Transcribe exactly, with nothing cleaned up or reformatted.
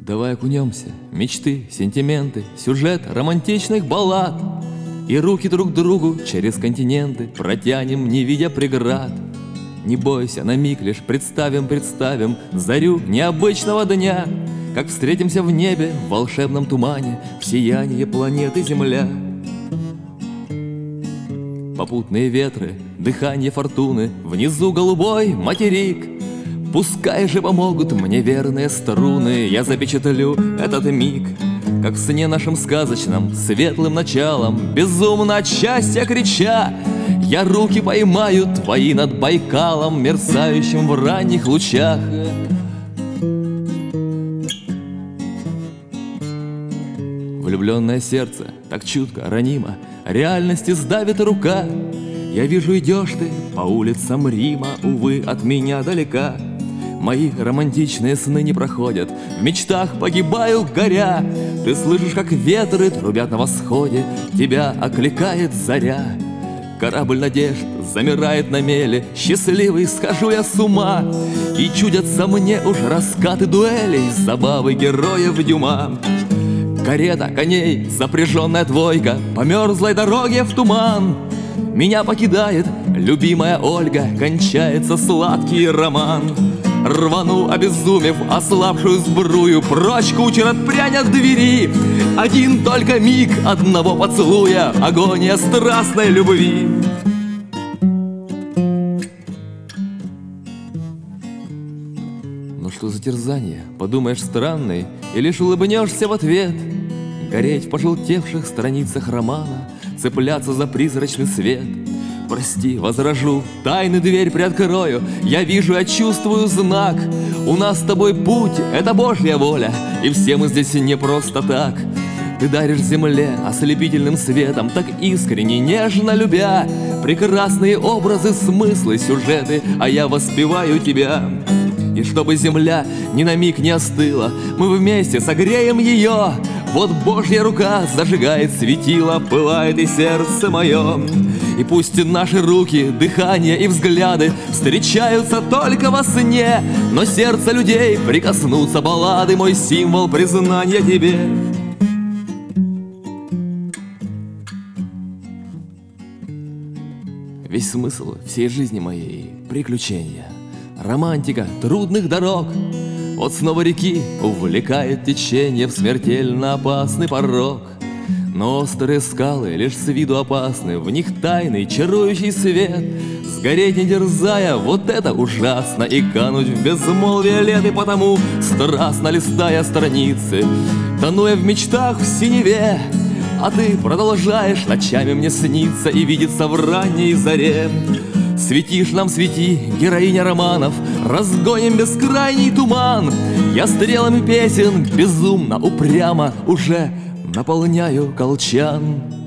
Давай окунемся, мечты, сентименты, сюжет романтичных баллад, и руки друг другу через континенты протянем, не видя преград. Не бойся, на миг лишь представим, представим зарю необычного дня, как встретимся в небе в волшебном тумане, в сиянии планеты Земля. Попутные ветры, дыхание фортуны, внизу голубой материк. Пускай же помогут мне верные струны, я запечатлю этот миг, как в сне нашим сказочном, светлым началом, безумно от счастья крича, я руки поймаю твои над Байкалом, мерцающим в ранних лучах. Влюбленное сердце так чутко, ранимо, реальности сдавит рука. Я вижу, идешь ты по улицам Рима, увы, от меня далека. Мои романтичные сны не проходят, в мечтах погибаю горя. Ты слышишь, как ветры трубят на восходе, тебя окликает заря. Корабль надежд замирает на мели, счастливый схожу я с ума, и чудятся мне уж раскаты дуэлей, забавы героев Дюма. Карета коней, запряженная двойка, по мерзлой дороге в туман. Меня покидает любимая Ольга, кончается сладкий роман. Рвану, обезумев, ослабшую сбрую, прочь кучер отпрянь от двери. Один только миг одного поцелуя, агония страстной любви. Ну что за терзание, подумаешь, странный, и лишь улыбнешься в ответ. Гореть в пожелтевших страницах романа, цепляться за призрачный свет. Прости, возражу, тайны дверь приоткрою, я вижу, я чувствую знак. У нас с тобой путь, это Божья воля, и все мы здесь не просто так. Ты даришь земле ослепительным светом, так искренне, нежно любя прекрасные образы, смыслы, сюжеты, а я воспеваю тебя. И чтобы земля ни на миг не остыла, мы вместе согреем ее. Вот Божья рука зажигает светило, пылает и сердце мое. И пусть наши руки, дыхание и взгляды встречаются только во сне, но сердце людей прикоснутся баллады, мой символ признания тебе. Весь смысл всей жизни моей — приключения, романтика трудных дорог. Вот снова реки увлекает течение в смертельно опасный порог. Но острые скалы лишь с виду опасны, в них тайный чарующий свет. Сгореть не дерзая, вот это ужасно, и кануть в безмолвие лет. И потому, страстно листая страницы, тону я в мечтах в синеве, а ты продолжаешь ночами мне сниться и видеться в ранней заре. Светишь нам, свети, героиня романов, разгоним бескрайний туман. Я стрелами песен безумно, упрямо уже наполняю колчан.